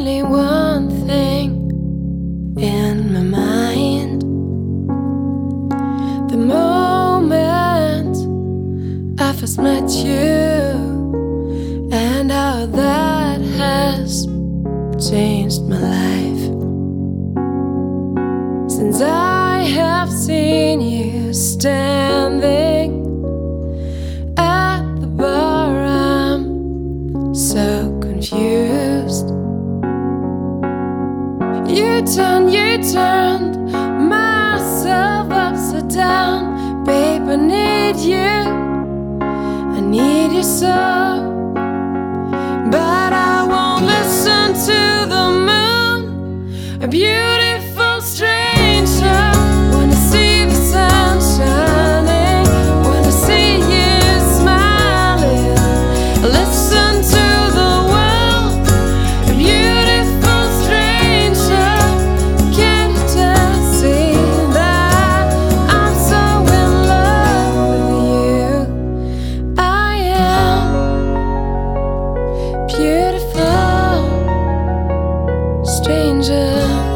only one thing in my mind. The moment I first met you, and how that has changed my life. Since I have seen you standing at the bar, I'm so confused. You turned myself upside down. Babe, I need you so. But I won't listen to the moon, a beautiful stranger. Wanna see the sun shining, wanna see you smiling. Listen to the world, a beautiful stranger. Can't you just see that I'm so in love with you? I am beautiful stranger.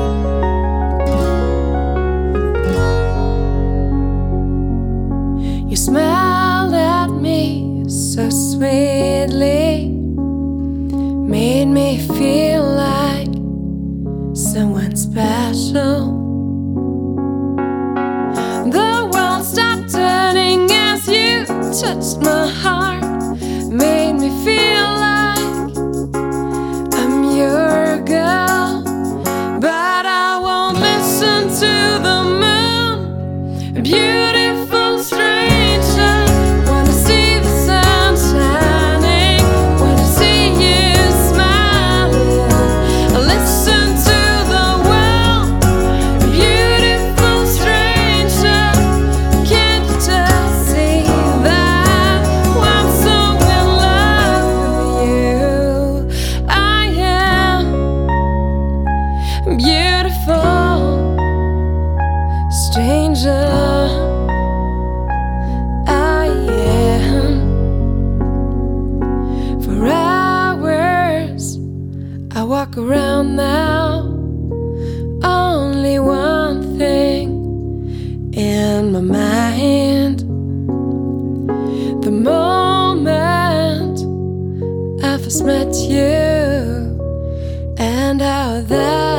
You smiled at me so sweetly, made me feel like someone special. The world stopped turning as you touched my heart, made me feel like I'm your girl. But I won't listen to the moon, a beautiful stranger. Wanna see the sun shining, wanna see you smiling. Listen to the world, a beautiful stranger. Can't you just see that I'm so in love with you? I am beautiful stranger. I am. For hours I walk around now, only one thing in my mind. The moment I first met you, and how that